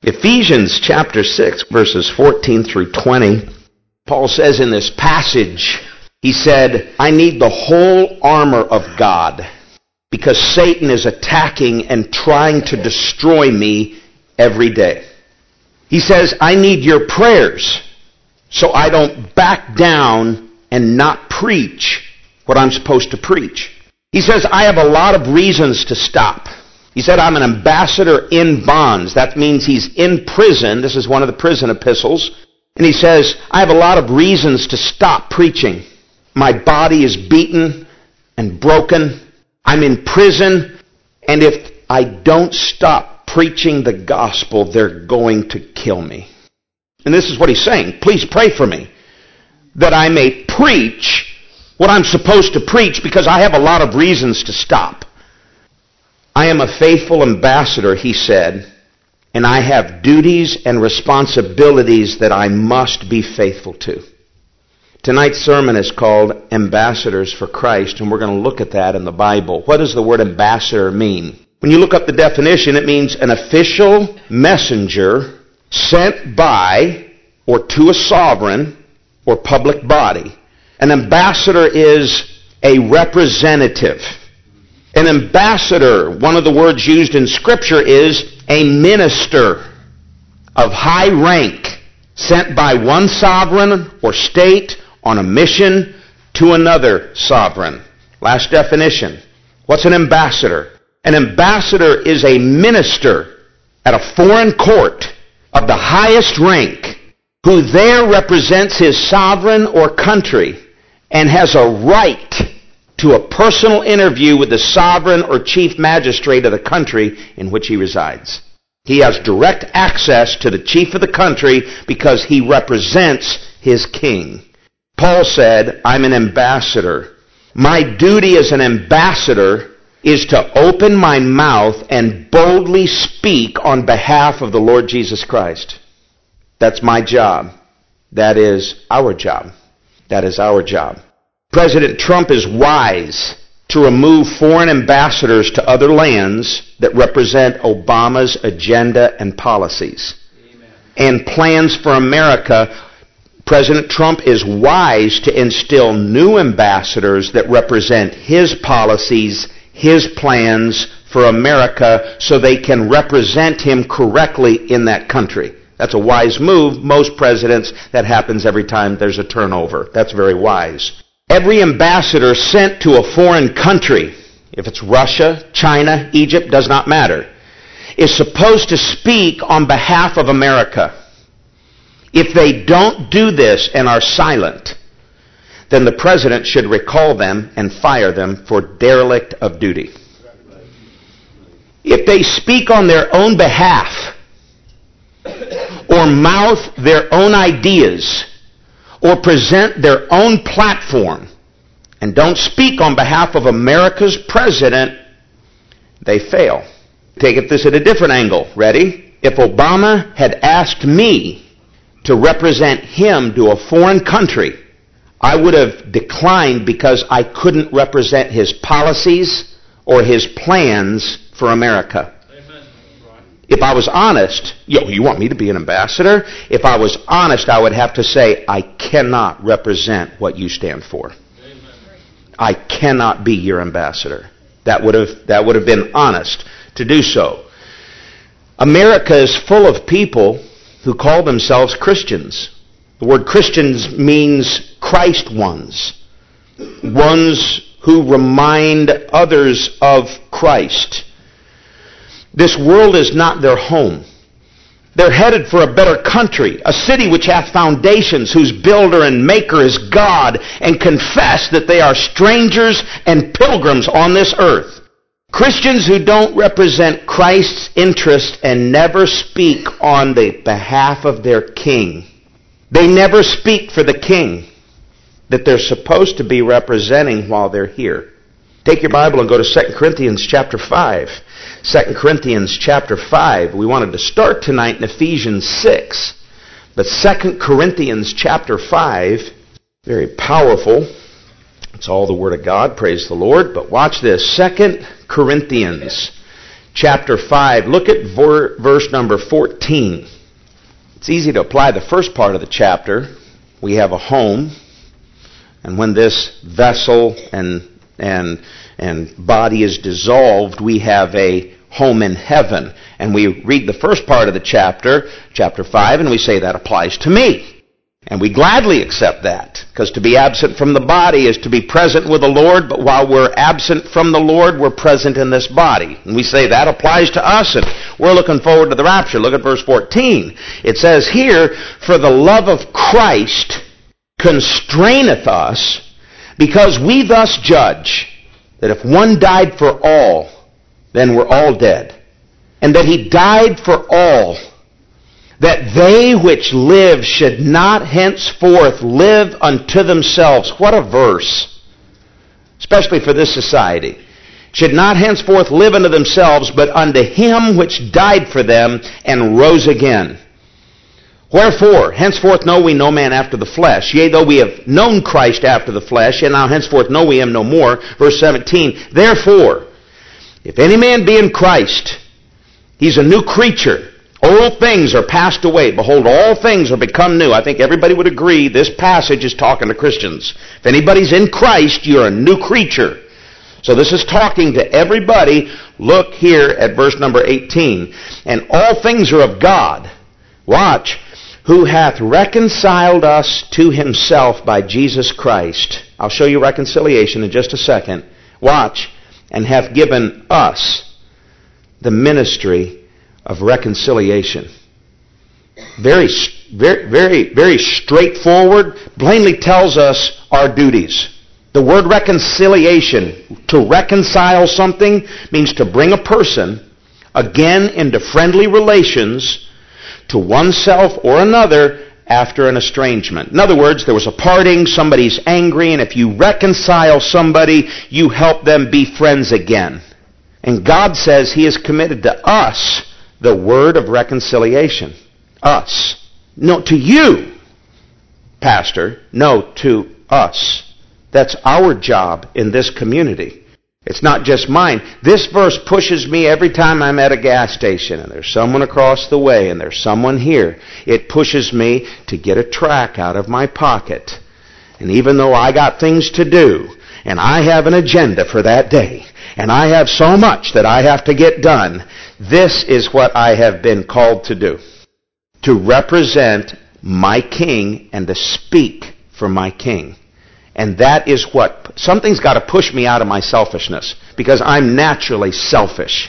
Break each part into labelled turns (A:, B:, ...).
A: Ephesians chapter 6, verses 14 through 20, Paul says in this passage, he said, I need the whole armor of God because Satan is attacking and trying to destroy me every day. He says, I need your prayers so I don't back down and not preach what I'm supposed to preach. He says, I have a lot of reasons to stop. He said, I'm an ambassador in bonds. That means he's in prison. This is one of the prison epistles. And he says, I have a lot of reasons to stop preaching. My body is beaten and broken. I'm in prison. And if I don't stop preaching the gospel, they're going to kill me. And this is what he's saying. Please pray for me that I may preach what I'm supposed to preach because I have a lot of reasons to stop. I am a faithful ambassador, he said, and I have duties and responsibilities that I must be faithful to. Tonight's sermon is called Ambassadors for Christ, and we're going to look at that in the Bible. What does the word ambassador mean? When you look up the definition, it means an official messenger sent by or to a sovereign or public body. An ambassador is a representative. An ambassador, one of the words used in Scripture, is a minister of high rank sent by one sovereign or state on a mission to another sovereign. Last definition. What's an ambassador? An ambassador is a minister at a foreign court of the highest rank who there represents his sovereign or country and has a right to a personal interview with the sovereign or chief magistrate of the country in which he resides. He has direct access to the chief of the country because he represents his king. Paul said, I'm an ambassador. My duty as an ambassador is to open my mouth and boldly speak on behalf of the Lord Jesus Christ. That's my job. That is our job. That is our job. President Trump is wise to remove foreign ambassadors to other lands that represent Obama's agenda and policies. Amen. And plans for America. President Trump is wise to instill new ambassadors that represent his policies, his plans for America, so they can represent him correctly in that country. That's a wise move. Most presidents, that happens every time there's a turnover. That's very wise. Every ambassador sent to a foreign country, if it's Russia, China, Egypt, does not matter, is supposed to speak on behalf of America. If they don't do this and are silent, then the president should recall them and fire them for derelict of duty. If they speak on their own behalf or mouth their own ideas or present their own platform and don't speak on behalf of America's president, they fail. Take this at a different angle. Ready? If Obama had asked me to represent him to a foreign country, I would have declined because I couldn't represent his policies or his plans for America. If I was honest, you want me to be an ambassador? If I was honest, I would have to say, I cannot represent what you stand for. I cannot be your ambassador. That would have been honest to do so. America is full of people who call themselves Christians. The word Christians means Christ ones. Ones who remind others of Christ. This world is not their home. They're headed for a better country, a city which hath foundations, whose builder and maker is God, and confess that they are strangers and pilgrims on this earth. Christians who don't represent Christ's interest and never speak on the behalf of their king. They never speak for the king that they're supposed to be representing while they're here. Take your Bible and go to 2 Corinthians chapter 5. 2 Corinthians chapter 5. We wanted to start tonight in Ephesians 6. But 2 Corinthians chapter 5, very powerful. It's all the Word of God, praise the Lord. But watch this. 2 Corinthians chapter 5, look at verse number 14. It's easy to apply the first part of the chapter. We have a home, and when this vessel and body is dissolved, we have a home in heaven. And we read the first part of the chapter 5, and we say that applies to me. And we gladly accept that, because to be absent from the body is to be present with the Lord, but while we're absent from the Lord, we're present in this body. And we say that applies to us, and we're looking forward to the rapture. Look at verse 14. It says here, "For the love of Christ constraineth us, because we thus judge that if one died for all, then we're all dead. And that he died for all, that they which live should not henceforth live unto themselves." What a verse. Especially for this society. "Should not henceforth live unto themselves, but unto him which died for them and rose again. Wherefore, henceforth know we no man after the flesh. Yea, though we have known Christ after the flesh, and now henceforth know we him no more." Verse 17, "Therefore, if any man be in Christ, he's a new creature. Old things are passed away. Behold, all things are become new." I think everybody would agree this passage is talking to Christians. If anybody's in Christ, you're a new creature. So this is talking to everybody. Look here at verse number 18. "And all things are of God." Watch. "Who hath reconciled us to himself by Jesus Christ." I'll show you reconciliation in just a second. Watch. "And hath given us the ministry of reconciliation." Very, very, very straightforward. Plainly tells us our duties. The word reconciliation, to reconcile something, means to bring a person again into friendly relations to oneself or another after an estrangement. In other words, there was a parting, somebody's angry, and if you reconcile somebody, you help them be friends again. And God says He has committed to us the word of reconciliation. Us. No, to you, Pastor. No, to us. That's our job in this community. It's not just mine. This verse pushes me every time I'm at a gas station and there's someone across the way and there's someone here. It pushes me to get a tract out of my pocket. And even though I got things to do and I have an agenda for that day and I have so much that I have to get done, this is what I have been called to do. To represent my King and to speak for my King. And that is what, something's got to push me out of my selfishness, because I'm naturally selfish.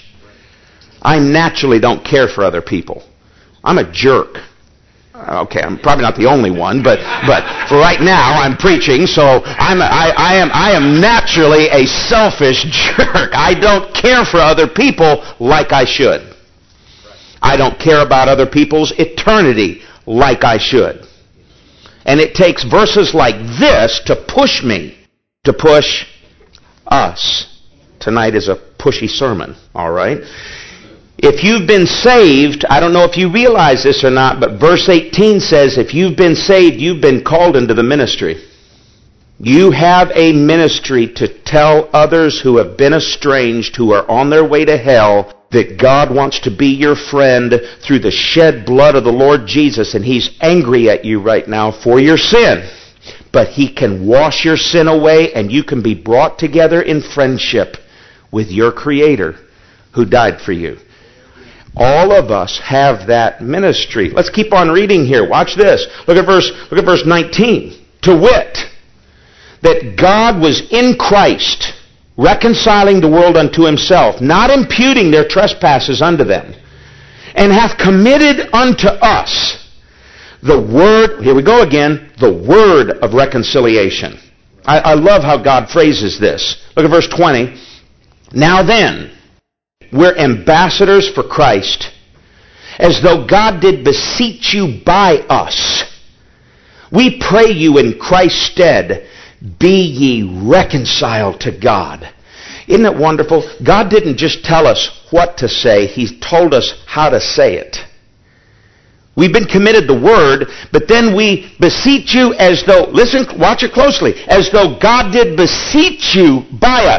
A: I naturally don't care for other people. I'm a jerk. Okay, I'm probably not the only one, but for right now I'm preaching, so I am naturally a selfish jerk. I don't care for other people like I should. I don't care about other people's eternity like I should. And it takes verses like this to push me, to push us. Tonight is a pushy sermon, all right? If you've been saved, I don't know if you realize this or not, but verse 18 says, if you've been saved, you've been called into the ministry. You have a ministry to tell others who have been estranged, who are on their way to hell, that God wants to be your friend through the shed blood of the Lord Jesus, and He's angry at you right now for your sin. But He can wash your sin away, and you can be brought together in friendship with your Creator who died for you. All of us have that ministry. Let's keep on reading here. Watch this. Look at verse 19. To wit, that God was in Christ, reconciling the world unto Himself, not imputing their trespasses unto them, and hath committed unto us the word, here we go again, the word of reconciliation. I love how God phrases this. Look at verse 20. Now then, we're ambassadors for Christ, as though God did beseech you by us. We pray you in Christ's stead, be ye reconciled to God. Isn't it wonderful? God didn't just tell us what to say, He told us how to say it. We've been committed the word, but then we beseech you as though, listen, watch it closely, as though God did beseech you by us.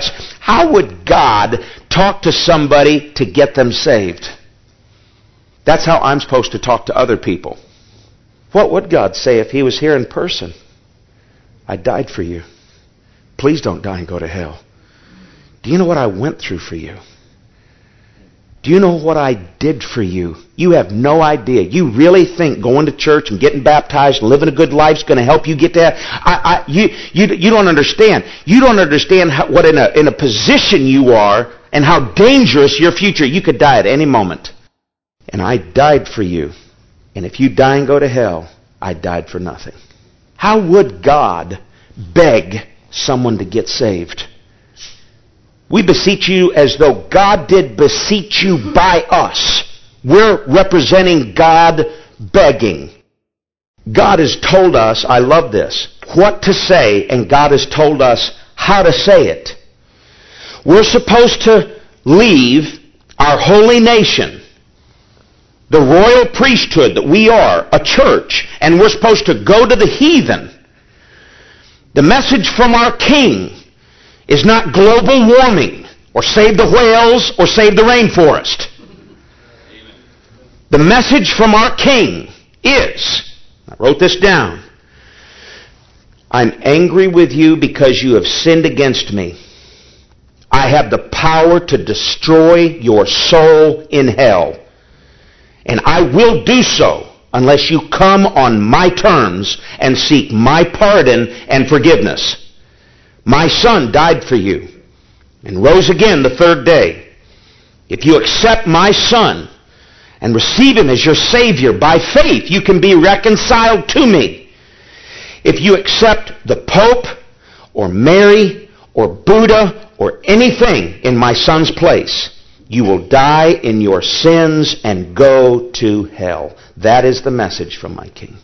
A: How would God talk to somebody to get them saved? That's how I'm supposed to talk to other people. What would God say if He was here in person? I died for you. Please don't die and go to hell. Do you know what I went through for you? Do you know what I did for you? You have no idea. You really think going to church and getting baptized and living a good life is going to help you get there? You don't understand. You don't understand what in a position you are and how dangerous your future. You could die at any moment. And I died for you. And if you die and go to hell, I died for nothing. How would God beg someone to get saved? We beseech you as though God did beseech you by us. We're representing God begging. God has told us, I love this, what to say, and God has told us how to say it. We're supposed to leave our holy nation, the royal priesthood that we are, a church, and we're supposed to go to the heathen. The message from our King is not global warming, or save the whales, or save the rainforest. The message from our King is, I wrote this down, I'm angry with you because you have sinned against me. I have the power to destroy your soul in hell. And I will do so unless you come on my terms and seek my pardon and forgiveness. My Son died for you and rose again the third day. If you accept my Son and receive Him as your Savior by faith, you can be reconciled to me. If you accept the Pope or Mary or Buddha or anything in my Son's place, you will die in your sins and go to hell. That is the message from my King.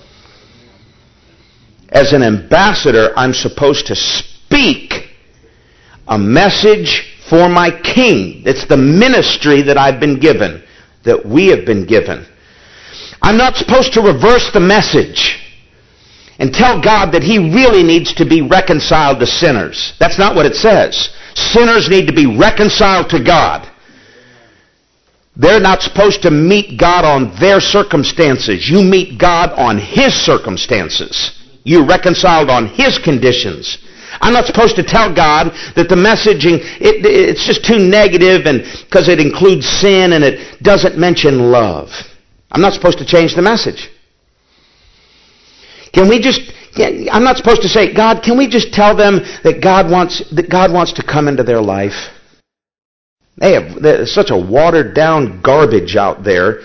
A: As an ambassador, I'm supposed to speak a message for my King. It's the ministry that I've been given, that we have been given. I'm not supposed to reverse the message and tell God that He really needs to be reconciled to sinners. That's not what it says. Sinners need to be reconciled to God. They're not supposed to meet God on their circumstances. You meet God on His circumstances. You're reconciled on His conditions. I'm not supposed to tell God that the messaging, it's just too negative and because it includes sin and it doesn't mention love. I'm not supposed to change the message. I'm not supposed to say, God, can we just tell them that God wants to come into their life? There's such a watered down garbage out there.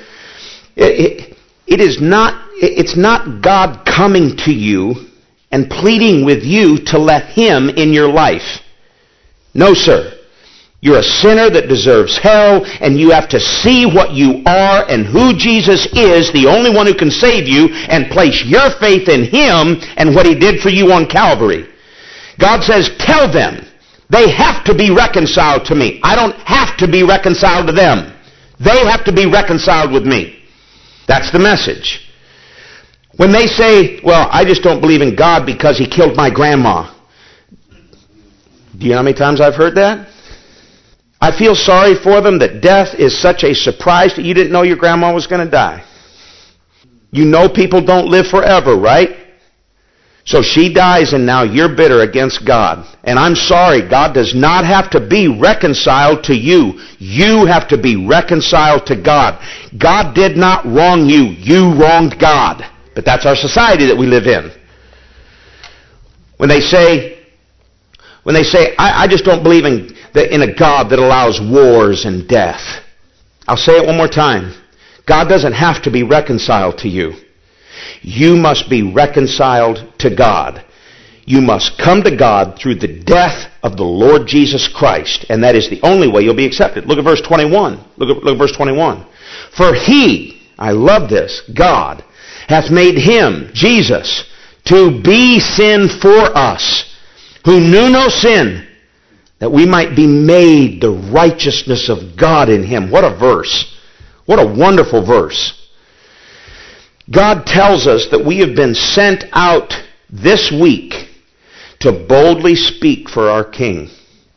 A: It's not God coming to you and pleading with you to let Him in your life. No, sir. You're a sinner that deserves hell, and you have to see what you are and who Jesus is, the only one who can save you, and place your faith in Him and what He did for you on Calvary. God says, tell them they have to be reconciled to me. I don't have to be reconciled to them. They have to be reconciled with me. That's the message. When they say, well, I just don't believe in God because He killed my grandma. Do you know how many times I've heard that? I feel sorry for them that death is such a surprise that you didn't know your grandma was going to die. You know people don't live forever, right? So she dies and now you're bitter against God. And I'm sorry, God does not have to be reconciled to you. You have to be reconciled to God. God did not wrong you. You wronged God. But that's our society that we live in. When they say, I just don't believe in a God that allows wars and death. I'll say it one more time. God doesn't have to be reconciled to you. You must be reconciled to God. You must come to God through the death of the Lord Jesus Christ. And that is the only way you'll be accepted. Look at verse 21. Look at verse 21. For He, I love this, God, hath made Him, Jesus, to be sin for us, who knew no sin, that we might be made the righteousness of God in Him. What a verse. What a wonderful verse. God tells us that we have been sent out this week to boldly speak for our King,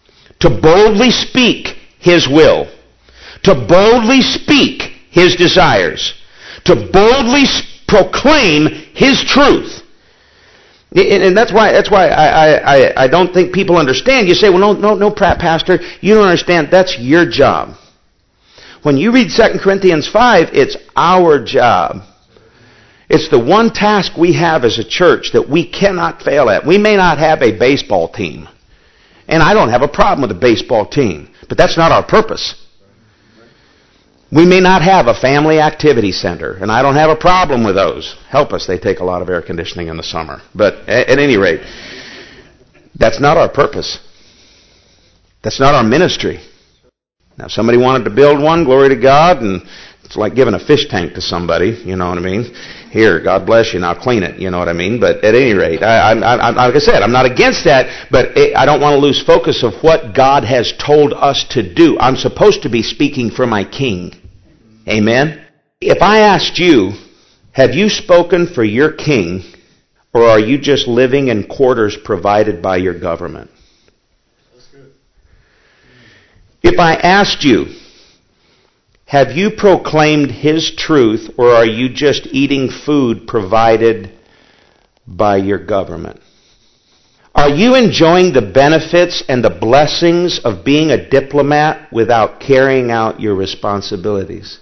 A: to boldly speak His will, to boldly speak His desires, to boldly proclaim His truth. And that's why I don't think people understand. You say, well, no, Pastor, you don't understand. That's your job. When you read 2 Corinthians 5, it's our job. It's the one task we have as a church that we cannot fail at. We may not have a baseball team. And I don't have a problem with a baseball team. But that's not our purpose. We may not have a family activity center. And I don't have a problem with those. Help us, they take a lot of air conditioning in the summer. But at any rate, that's not our purpose. That's not our ministry. Now, if somebody wanted to build one, glory to God, and it's like giving a fish tank to somebody, you know what I mean? Here, God bless you, now clean it, you know what I mean? But at any rate, like I said, I'm not against that, but I don't want to lose focus of what God has told us to do. I'm supposed to be speaking for my King. Amen? If I asked you, have you spoken for your King, or are you just living in quarters provided by your government? That's good. If I asked you, have you proclaimed His truth, or are you just eating food provided by your government? Are you enjoying the benefits and the blessings of being a diplomat without carrying out your responsibilities?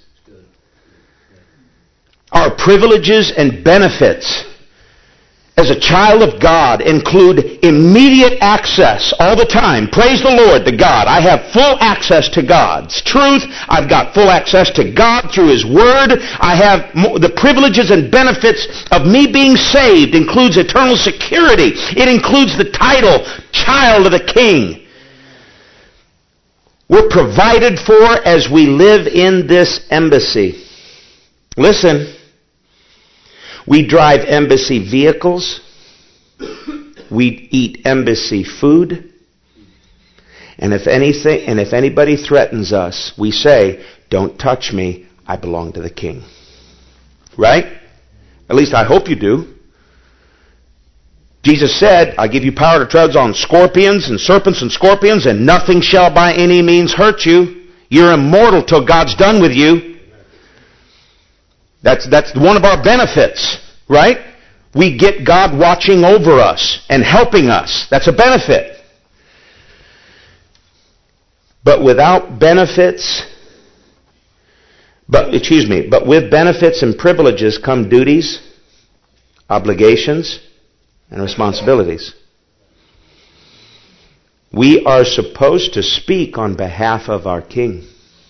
A: Our privileges and benefits as a child of God include immediate access all the time. Praise the Lord, the God. I have full access to God's truth. I've got full access to God through His Word. I have the privileges and benefits of me being saved. Includes eternal security. It includes the title, Child of the King. We're provided for as we live in this embassy. Listen. We drive embassy vehicles. We eat embassy food. And if anybody threatens us, we say, don't touch me, I belong to the King. Right? At least I hope you do. Jesus said, I give you power to tread on scorpions and serpents and scorpions, and nothing shall by any means hurt you. You're immortal till God's done with you. That's one of our benefits, right? We get God watching over us and helping us. That's a benefit. But without benefits, but with benefits and privileges come duties, obligations, and responsibilities. We are supposed to speak on behalf of our King.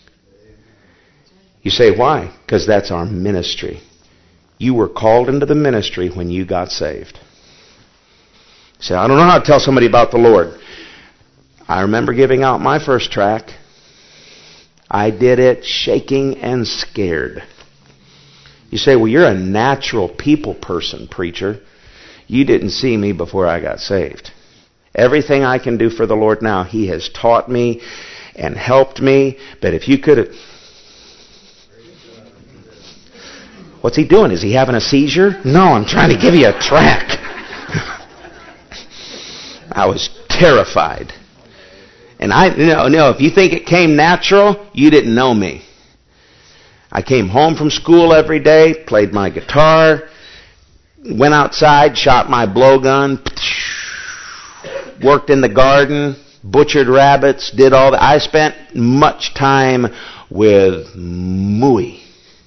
A: You say, why? Because that's our ministry. You were called into the ministry when you got saved. You say, I don't know how to tell somebody about the Lord. I remember giving out my first tract. I did it shaking and scared. You say, well, you're a natural people person, preacher. You didn't see me before I got saved. Everything I can do for the Lord now, He has taught me and helped me. But if you could have... What's he doing? Is he having a seizure? No, I'm trying to give you a tract. I was terrified. And if you think it came natural, you didn't know me. I came home from school every day, played my guitar, went outside, shot my blowgun, worked in the garden, butchered rabbits, did all that. I spent much time with me.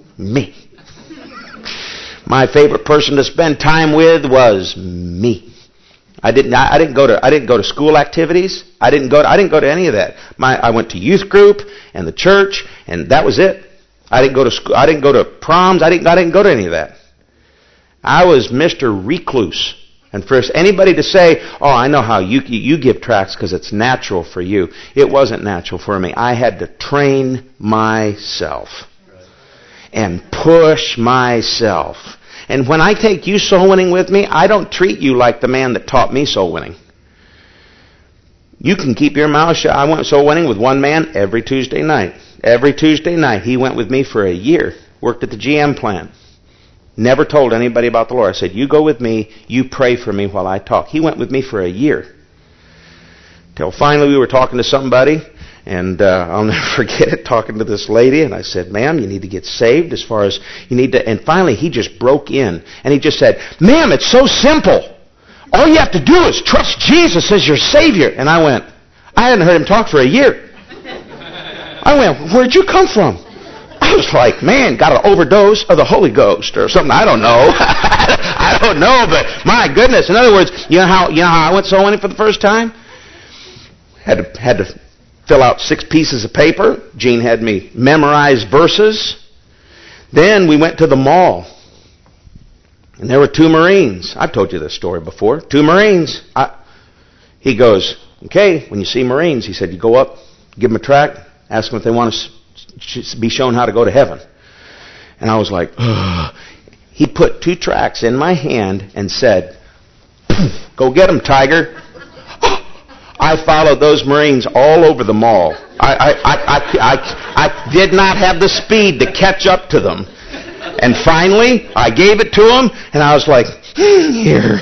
A: My favorite person to spend time with was me. I didn't go to school activities. I didn't go to any of that. I went to youth group and the church, and that was it. I didn't go to school. I didn't go to proms. I didn't go to any of that. I was Mr. Recluse. And for anybody to say, "Oh, I know how you give tracts because it's natural for you," it wasn't natural for me. I had to train myself and push myself. And when I take you soul winning with me, I don't treat you like the man that taught me soul winning. You can keep your mouth shut. I went soul winning with one man every Tuesday night. Every Tuesday night. He went with me for a year. Worked at the GM plant. Never told anybody about the Lord. I said, you go with me. You pray for me while I talk. He went with me for a year. Till finally we were talking to somebody, and I'll never forget it, talking to this lady, and I said, ma'am, you need to get saved as far as you need to, and finally he just broke in, and he just said, ma'am, it's so simple. All you have to do is trust Jesus as your Savior. And I went, I hadn't heard him talk for a year. I went, where'd you come from? I was like, man, got an overdose of the Holy Ghost or something. I don't know. I don't know, but my goodness. In other words, you know how I went soul winning for the first time? Had to fill out 6 pieces of paper. Gene had me memorize verses. Then we went to the mall. And there were 2 Marines. I've told you this story before. 2 Marines. He goes, okay, when you see Marines, he said, you go up, give them a tract, ask them if they want to be shown how to go to heaven. And I was like, ugh. He put 2 tracts in my hand and said, go get them, Tiger. I followed those Marines all over the mall. I did not have the speed to catch up to them. And finally, I gave it to him, and I was like, here.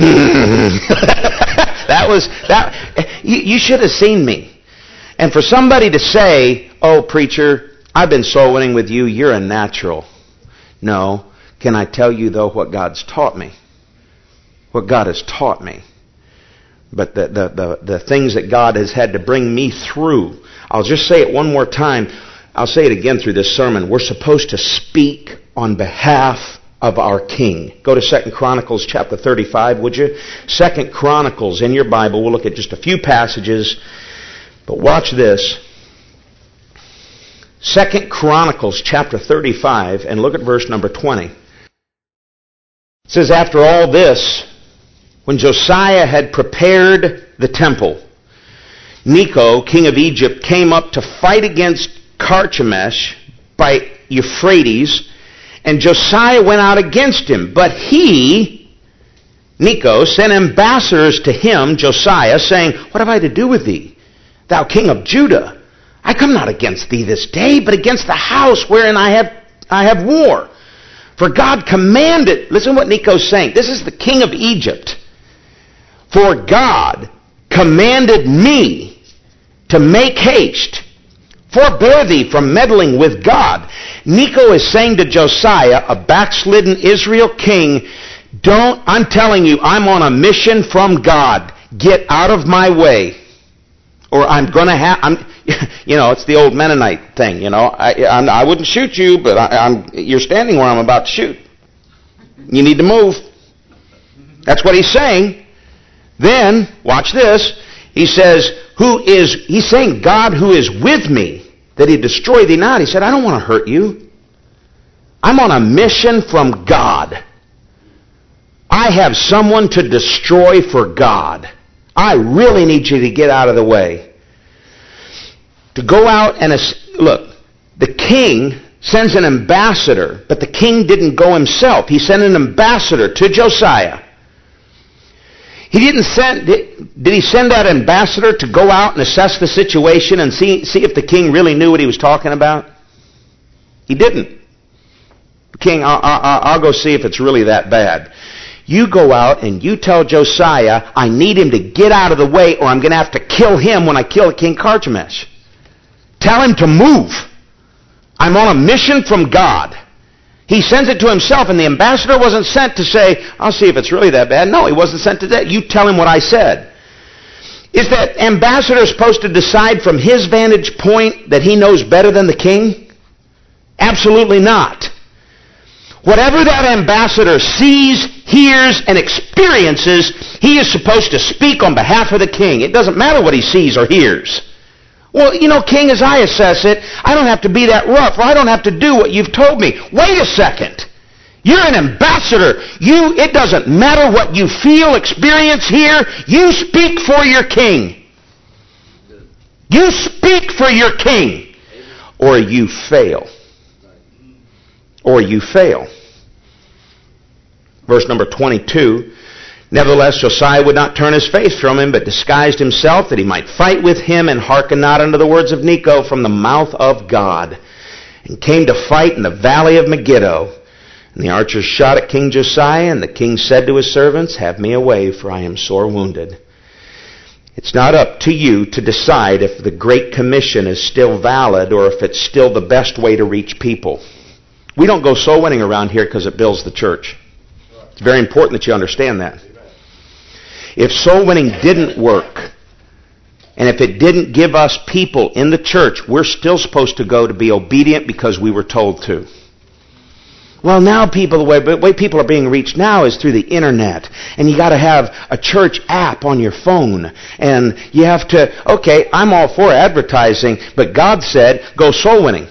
A: You should have seen me. And for somebody to say, oh, preacher, I've been soul winning with you, you're a natural. No. Can I tell you, though, what God's taught me? What God has taught me. But the things that God has had to bring me through. I'll just say it one more time. I'll say it again through this sermon. We're supposed to speak on behalf of our King. Go to 2 Chronicles chapter 35, would you? 2 Chronicles in your Bible. We'll look at just a few passages. But watch this. 2 Chronicles chapter 35, and look at verse number 20. It says, after all this, when Josiah had prepared the temple, Necho, king of Egypt, came up to fight against Carchemish by Euphrates, and Josiah went out against him. But he, Necho, sent ambassadors to him, Josiah, saying, what have I to do with thee, thou king of Judah? I come not against thee this day, but against the house wherein I have war. For God commanded, listen to what Necho's saying. This is the king of Egypt. For God commanded me to make haste. Forbear thee from meddling with God. Necho is saying to Josiah, a backslidden Israel king, I'm telling you, I'm on a mission from God. Get out of my way. Or it's the old Mennonite thing, I wouldn't shoot you, but you're standing where I'm about to shoot. You need to move. That's what he's saying. Then, watch this, he says, he's saying, God who is with me, that he destroy thee not. He said, I don't want to hurt you. I'm on a mission from God. I have someone to destroy for God. I really need you to get out of the way. To go out and, look, the king sends an ambassador, but the king didn't go himself. He sent an ambassador to Josiah. Did he send that ambassador to go out and assess the situation and see if the king really knew what he was talking about? He didn't. King, I'll go see if it's really that bad. You go out and you tell Josiah, I need him to get out of the way or I'm going to have to kill him when I kill King Carchemish. Tell him to move. I'm on a mission from God. He sends it to himself, and the ambassador wasn't sent to say, I'll see if it's really that bad. No, he wasn't sent to that. You tell him what I said. Is that ambassador supposed to decide from his vantage point that he knows better than the king? Absolutely not. Whatever that ambassador sees, hears, and experiences, he is supposed to speak on behalf of the king. It doesn't matter what he sees or hears. Well, King, as I assess it, I don't have to be that rough, or I don't have to do what you've told me. Wait a second. You're an ambassador. It doesn't matter what you feel, experience, hear. You speak for your king. You speak for your king. Or you fail. Or you fail. Verse number 22. Nevertheless, Josiah would not turn his face from him, but disguised himself that he might fight with him, and hearken not unto the words of Necho from the mouth of God, and came to fight in the valley of Megiddo. And the archers shot at King Josiah, and the king said to his servants, have me away, for I am sore wounded. It's not up to you to decide if the Great Commission is still valid or if it's still the best way to reach people. We don't go soul winning around here because it builds the church. It's very important that you understand that. If soul winning didn't work, and if it didn't give us people in the church, we're still supposed to go to be obedient because we were told to. Well, now the way people are being reached now is through the internet. And you got to have a church app on your phone. And you have to, okay, I'm all for advertising, but God said, go soul winning.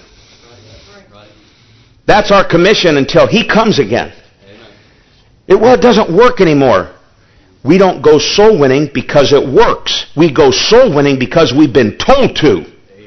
A: That's our commission until He comes again. It doesn't work anymore. We don't go soul winning because it works. We go soul winning because we've been told to.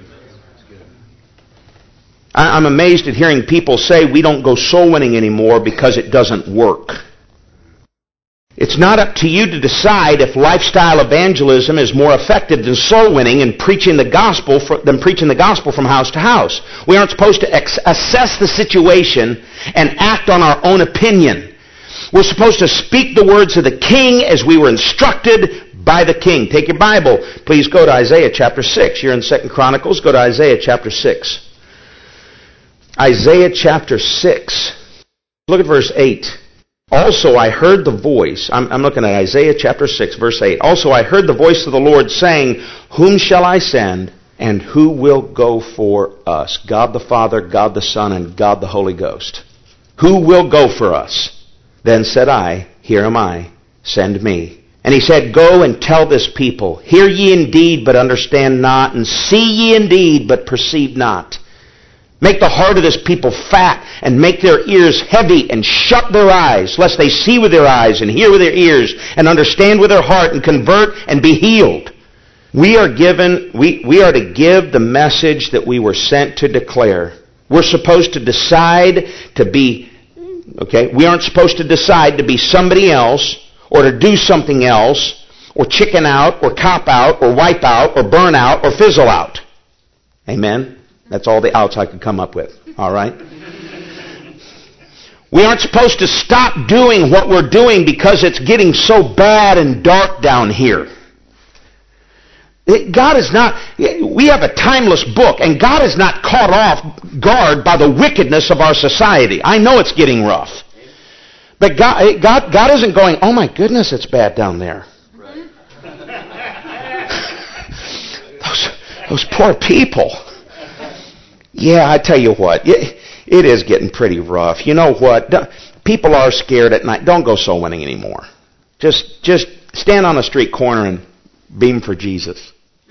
A: I'm amazed at hearing people say we don't go soul winning anymore because it doesn't work. It's not up to you to decide if lifestyle evangelism is more effective than soul winning and preaching the gospel from house to house. We aren't supposed to assess the situation and act on our own opinion. We're supposed to speak the words of the King as we were instructed by the King. Take your Bible. Please go to Isaiah chapter 6. You're in 2 Chronicles. Go to Isaiah chapter 6. Isaiah chapter 6. Look at verse 8. Also I heard the voice. I'm looking at Isaiah chapter 6, verse 8. Also I heard the voice of the Lord saying, whom shall I send, and who will go for us? God the Father, God the Son, and God the Holy Ghost. Who will go for us? Then said I, here am I, send me. And he said, go and tell this people, hear ye indeed, but understand not, and see ye indeed, but perceive not. Make the heart of this people fat, and make their ears heavy, and shut their eyes, lest they see with their eyes, and hear with their ears, and understand with their heart, and convert, and be healed. We are to give the message that we were sent to declare. We're supposed to decide to be, we aren't supposed to decide to be somebody else, or to do something else, or chicken out, or cop out, or wipe out, or burn out, or fizzle out. Amen? That's all the outs I could come up with. All right? We aren't supposed to stop doing what we're doing because it's getting so bad and dark down here. God is not, we have a timeless book, and God is not caught off guard by the wickedness of our society. I know it's getting rough. But God isn't going, oh my goodness, it's bad down there. Those poor people. Yeah, I tell you what, it is getting pretty rough. You know what? People are scared at night. Don't go soul winning anymore. Just stand on a street corner and beam for Jesus.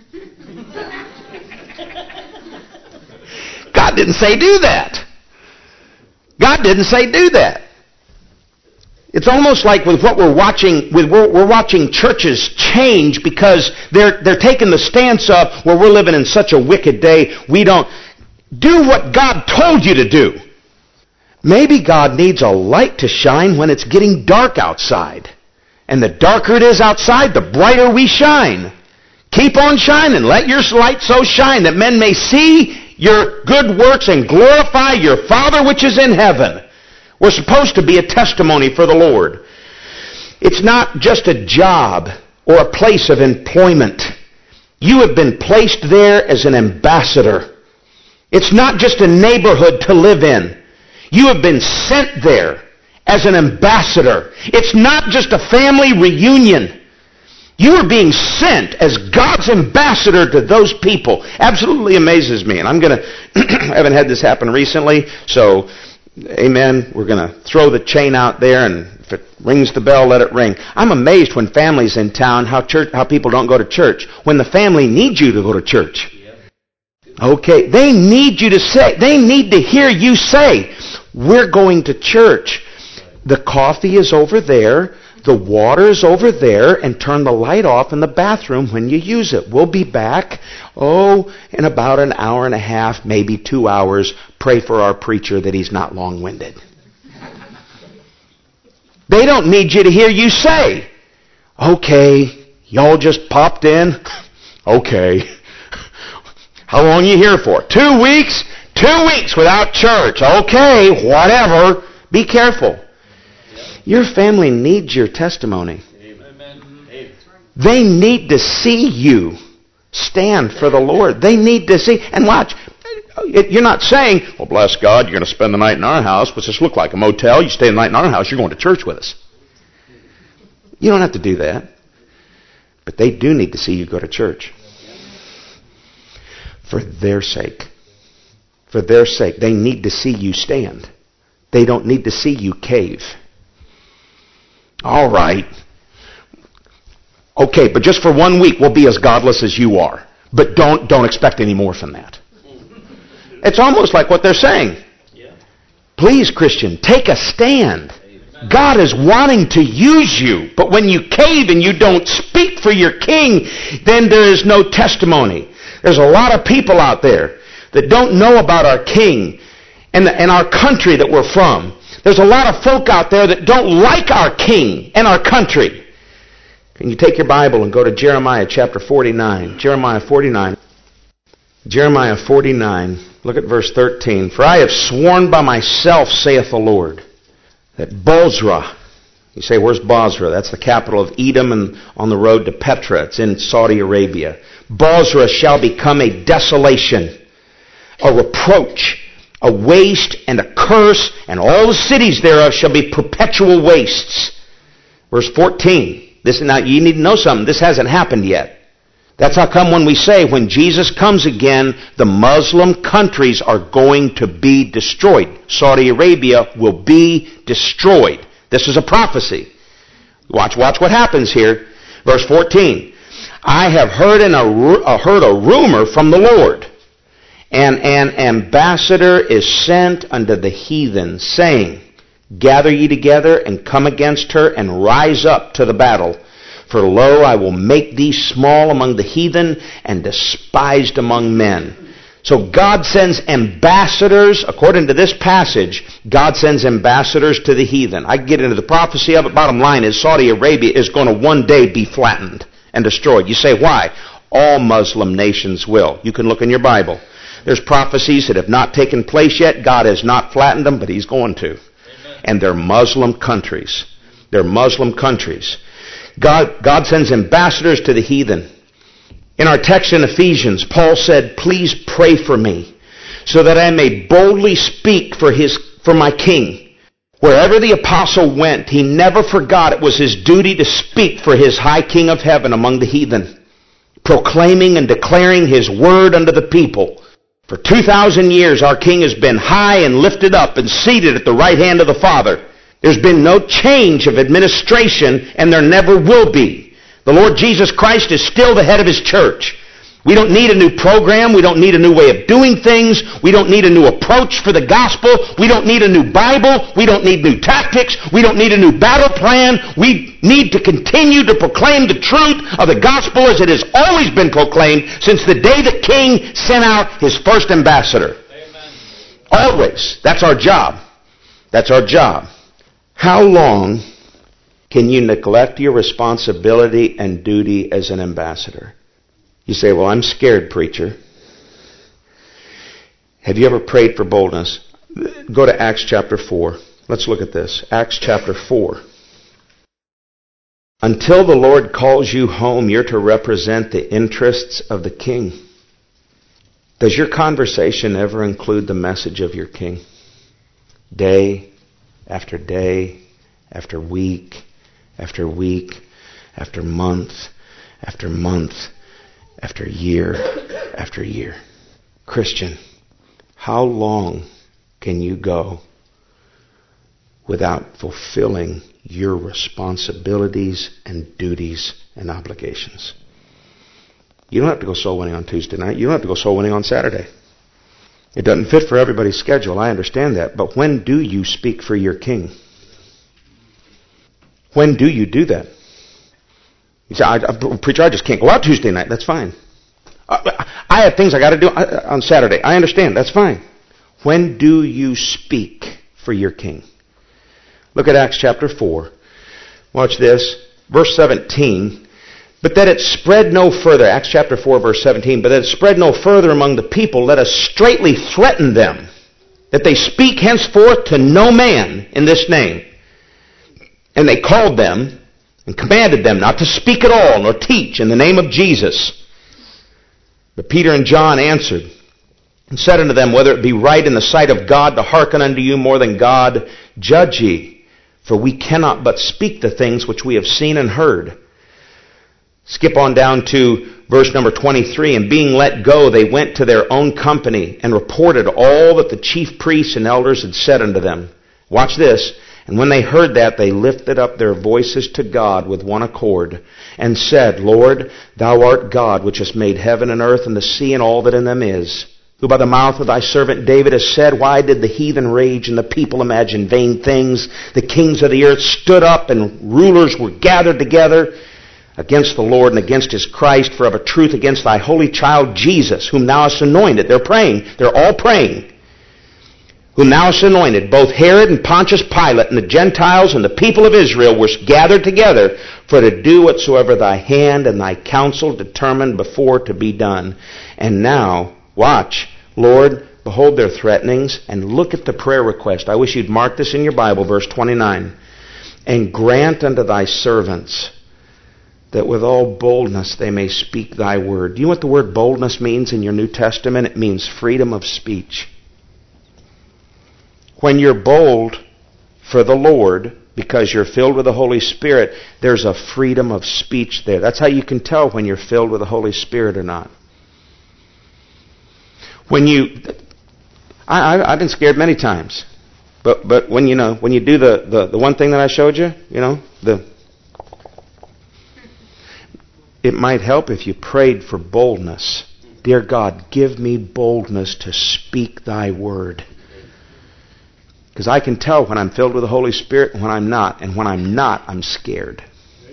A: God didn't say do that. God didn't say do that. It's almost like with what we're watching, we're watching churches change because they're taking the stance of, well, we're living in such a wicked day, we don't do what God told you to do. Maybe God needs a light to shine when it's getting dark outside. And the darker it is outside, the brighter we shine. Keep on shining. Let your light so shine that men may see your good works and glorify your Father which is in heaven. We're supposed to be a testimony for the Lord. It's not just a job or a place of employment. You have been placed there as an ambassador. It's not just a neighborhood to live in. You have been sent there as an ambassador. It's not just a family reunion. You are being sent as God's ambassador to those people. Absolutely amazes me. And I haven't had this happen recently, so amen. We're going to throw the chain out there, and if it rings the bell, let it ring. I'm amazed when families in town, how people don't go to church. When the family needs you to go to church. Okay, they need you to say, they need to hear you say, we're going to church. The coffee is over there, the water is over there, and turn the light off in the bathroom when you use it. We'll be back, in about an hour and a half, maybe 2 hours. Pray for our preacher that he's not long-winded. They don't need you to hear you say, okay, y'all just popped in? Okay. How long are you here for? 2 weeks? 2 weeks without church. Okay, whatever. Be careful. Your family needs your testimony.
B: Amen.
A: They need to see you stand for the Lord. They need to see. And watch. You're not saying, well, bless God, you're going to spend the night in our house. What's this look like? A motel? You stay the night in our house, you're going to church with us. You don't have to do that. But they do need to see you go to church. For their sake. For their sake. They need to see you stand. They don't need to see you cave. All right. Okay, but just for 1 week, we'll be as godless as you are. But don't expect any more from that. It's almost like what they're saying. Please, Christian, take a stand. God is wanting to use you. But when you cave and you don't speak for your king, then there is no testimony. There's a lot of people out there that don't know about our king and our country that we're from. There's a lot of folk out there that don't like our king and our country. Can you take your Bible and go to Jeremiah chapter 49? Jeremiah 49. Jeremiah 49. Look at verse 13. For I have sworn by myself, saith the Lord, that Bozrah, you say, where's Bozrah? That's the capital of Edom and on the road to Petra. It's in Saudi Arabia. Bozrah shall become a desolation, a reproach, a waste, and a curse, and all the cities thereof shall be perpetual wastes. Verse 14. Now, you need to know something. This hasn't happened yet. That's how come when we say, when Jesus comes again, the Muslim countries are going to be destroyed. Saudi Arabia will be destroyed. This is a prophecy. Watch what happens here. Verse 14. I have heard a rumor from the Lord, and an ambassador is sent unto the heathen, saying, gather ye together, and come against her, and rise up to the battle. For lo, I will make thee small among the heathen, and despised among men. So God sends ambassadors, according to this passage, God sends ambassadors to the heathen. I can get into the prophecy of it. Bottom line is Saudi Arabia is going to one day be flattened and destroyed. You say, why? All Muslim nations will. You can look in your Bible. There's prophecies that have not taken place yet. God has not flattened them, but He's going to. Amen. And they're Muslim countries. They're Muslim countries. God sends ambassadors to the heathen. In our text in Ephesians, Paul said, please pray for me, so that I may boldly speak for my king. Wherever the apostle went, he never forgot it was his duty to speak for his high king of heaven among the heathen, proclaiming and declaring his word unto the people. For 2,000 years our king has been high and lifted up and seated at the right hand of the Father. There's been no change of administration, and there never will be. The Lord Jesus Christ is still the head of His church. We don't need a new program. We don't need a new way of doing things. We don't need a new approach for the gospel. We don't need a new Bible. We don't need new tactics. We don't need a new battle plan. We need to continue to proclaim the truth of the gospel as it has always been proclaimed since the day the King sent out His first ambassador. Amen. Always. That's our job. That's our job. How long can you neglect your responsibility and duty as an ambassador? You say, well, I'm scared, preacher. Have you ever prayed for boldness? Go to Acts chapter 4. Let's look at this. Acts chapter 4. Until the Lord calls you home, you're to represent the interests of the king. Does your conversation ever include the message of your king? Day after day, after week, after week, after month, after month, after year, after year. Christian, how long can you go without fulfilling your responsibilities and duties and obligations? You don't have to go soul winning on Tuesday night. You don't have to go soul winning on Saturday. It doesn't fit for everybody's schedule. I understand that. But when do you speak for your king? When do you do that? You say, preacher, I just can't go out Tuesday night. That's fine. I have things I got to do on Saturday. I understand. That's fine. When do you speak for your king? Look at Acts chapter 4. Watch this. Verse 17. But that it spread no further, Acts chapter 4, verse 17, but that it spread no further among the people, let us straitly threaten them, that they speak henceforth to no man in this name. And they called them and commanded them not to speak at all, nor teach in the name of Jesus. But Peter and John answered and said unto them, whether it be right in the sight of God to hearken unto you more than God, judge ye. For we cannot but speak the things which we have seen and heard. Skip on down to verse number 23. And being let go, they went to their own company and reported all that the chief priests and elders had said unto them. Watch this. And when they heard that, they lifted up their voices to God with one accord and said, Lord, thou art God, which hast made heaven and earth and the sea and all that in them is, who by the mouth of thy servant David has said, why did the heathen rage and the people imagine vain things? The kings of the earth stood up and rulers were gathered together against the Lord and against his Christ, for of a truth against thy holy child Jesus, whom thou hast anointed. They're praying. They're all praying. Whom thou hast anointed, both Herod and Pontius Pilate and the Gentiles and the people of Israel were gathered together for to do whatsoever thy hand and thy counsel determined before to be done. And now, watch, Lord, behold their threatenings, and look at the prayer request. I wish you'd mark this in your Bible, verse 29. And grant unto thy servants that with all boldness they may speak thy word. Do you know what the word boldness means in your New Testament? It means freedom of speech. When you're bold for the Lord, because you're filled with the Holy Spirit, there's a freedom of speech there. That's how you can tell when you're filled with the Holy Spirit or not. When I've been scared many times, but when you do the one thing that I showed you, it might help if you prayed for boldness. Dear God, give me boldness to speak thy word. Because I can tell when I'm filled with the Holy Spirit and when I'm not. And when I'm not, I'm scared.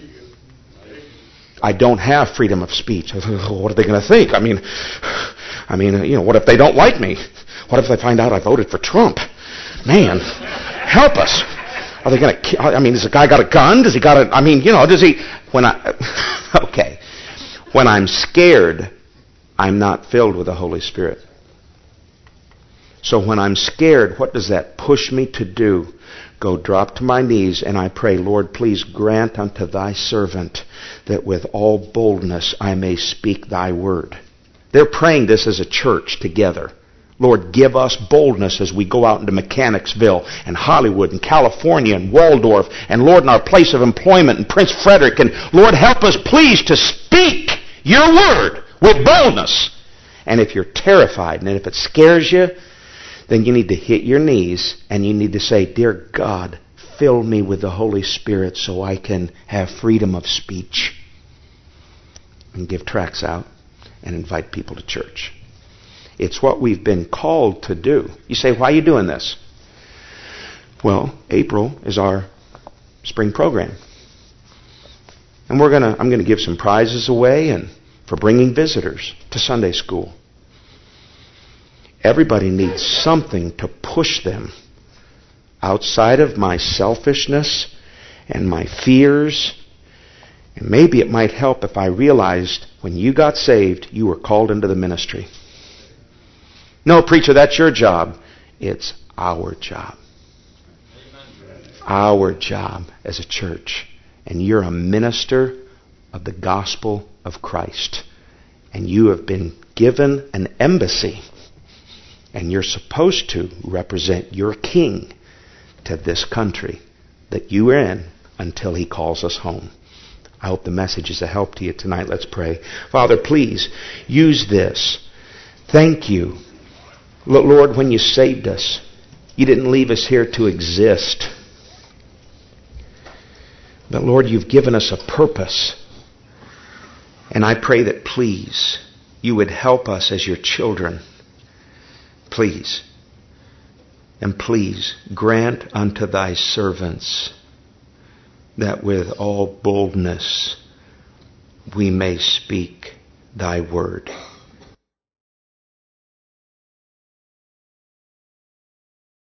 A: I don't have freedom of speech. What are they going to think? I mean, what if they don't like me? What if they find out I voted for Trump? Man, help us. Are they going to, does the guy got a gun? Does he got a, does he, okay. When I'm scared, I'm not filled with the Holy Spirit. So when I'm scared, what does that push me to do? Go drop to my knees and I pray, Lord, please grant unto thy servant that with all boldness I may speak thy word. They're praying this as a church together. Lord, give us boldness as we go out into Mechanicsville and Hollywood and California and Waldorf and, Lord, in our place of employment in Prince Frederick. And, Lord, help us, please, to speak your word with boldness. And if you're terrified and if it scares you, then you need to hit your knees and you need to say, Dear God, fill me with the Holy Spirit so I can have freedom of speech and give tracts out and invite people to church. It's what we've been called to do. You say, why are you doing this? Well, April is our spring program. And I'm going to give some prizes away and for bringing visitors to Sunday school. Everybody needs something to push them outside of my selfishness and my fears. And maybe it might help if I realized when you got saved, you were called into the ministry. No, preacher, that's your job. It's our job. Our job as a church. And you're a minister of the gospel of Christ. And you have been given an embassy. And you're supposed to represent your king to this country that you are in until he calls us home. I hope the message is a help to you tonight. Let's pray. Father, please use this. Thank you. Lord, when you saved us, you didn't leave us here to exist. But Lord, you've given us a purpose. And I pray that please, you would help us as your children. Please. And please grant unto thy servants that with all boldness we may speak thy word.